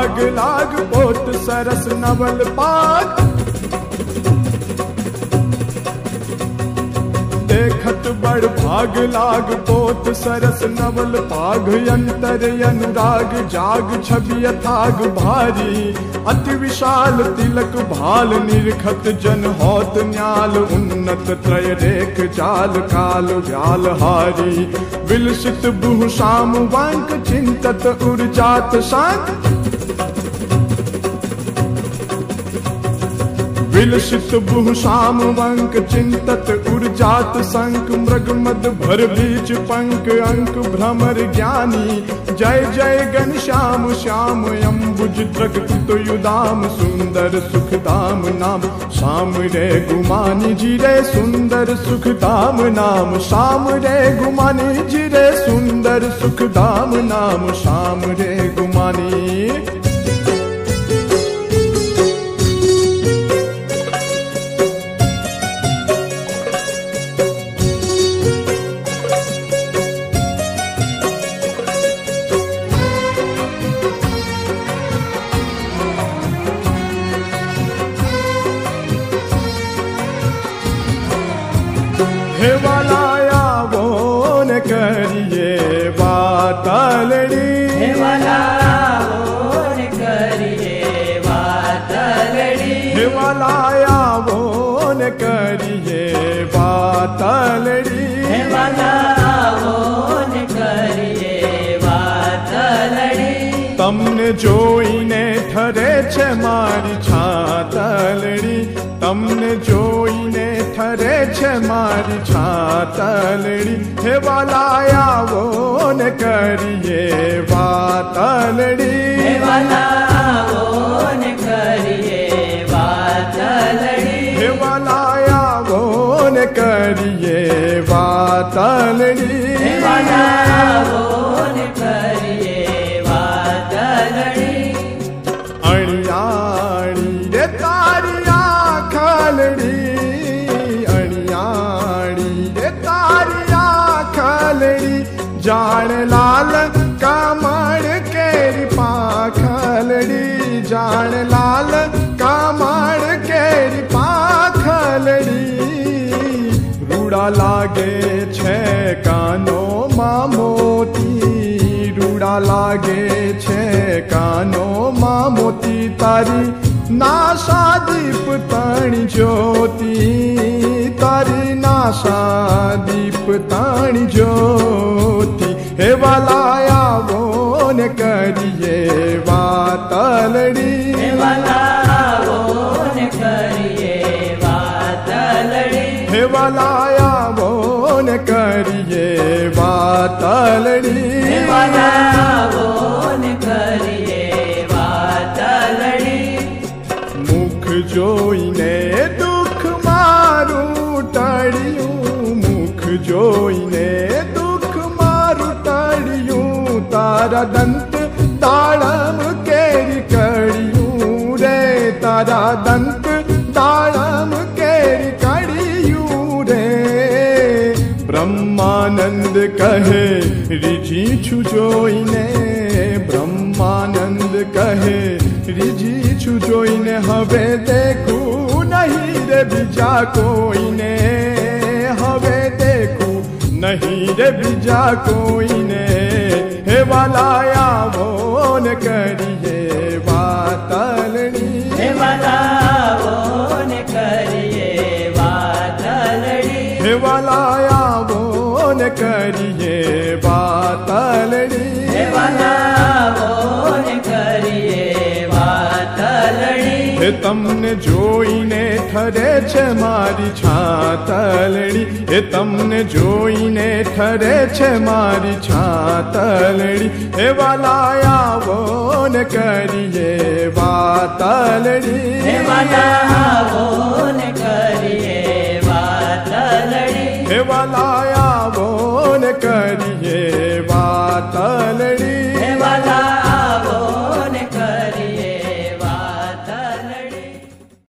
भाग लाग पोत सरस नवल पाग। देखत बड़ भाग लाग पोत सरस नवल पाग। अंतर अनुराग जाग छवि अथाग भारी। अति विशाल तिलक भाल निरखत जन होत न्याल। उन्नत त्रय रेख जाल काल व्याल हारी। विलसित बुह शाम वांक चिंतत उर्जात शांत। विलसित बुह शाम वंक चिंतत उर्जात संक। मृग मद भर बीच पंक अंक भ्रमर ज्ञानी। जय जय घनश्याम श्याम अम्बुज द्रगत युदाम। सुंदर सुखदाम नाम श्याम रे गुमानी जी रे। सुंदर सुखदाम नाम श्याम रे गुमानी जी रे। सुंदर सुखदाम नाम श्याम रे गुमानी। हे वालाया वो न करिए वातलड़ी। हे वालाया वो न करिए वातलड़ी। हे वालाया वो न करिए वातलड़ी। हे वालाया वो न करिए वातलड़ी। तमने जोईने ठरे छे मारी छातलड़ी। तमने जोईने ठरे छे मारी छातलड़ी। हे वालाया वो न करिए वातलड़ी। हे वालाया वो न करिए वातलड़ी। हे वालाया वो न करिए वातलड़ी। हे वालाया वो न करिए वातलड़ी। अणियाणी रे तारिया खालड़ी। जान लाल कामड़ केरी पाखलड़ी। जान लाल कामड़ केरी पाखलड़ी। रूड़ा लागे छे कानो माँ मोती। रूड़ा लागे छे कानो माँ मोती। तारी नाशा दीप ताणी ज्योति। तारी नाशा दीप ताणी ज्योति। हे वालाया वो न करिए वातलड़ी। हे वालाया वो न करिए वातलड़ी। हे वालाया वो न करिए वातलड़ी। हे वालाया वो न करिए वातलड़ी। मुख जोईने दुख मारू टड़ियूं। मुख जोईने दुख मारू टड़ियूं। तारा दंत ताड़म केरी कड़ियूं रे। तारा दंत ताड़म केरी कड़ियूं रे। ब्रह्मानंद कहे रिझी छु जोईने। ब्रह्मानंद कहे रिझी छु जोईने। हवे देखू नहीं रे बीजा कोईने। हवे देखू नहीं रे बीजा कोईने। हे वालाया वो न करिए वातलड़ी। हे वालाया वो न करिए वातलड़ी। हे वालाया वो न करिए वातलड़ी। हे वालाया वो न करिए वातलड़ी। हे तमने जोईने ठरे छे मारी छातलड़ी। हे तमने जोईने ठरे छे मारी छातलड़ी। हे वालाया वो न करिए वातलड़ी। हे वालाया वो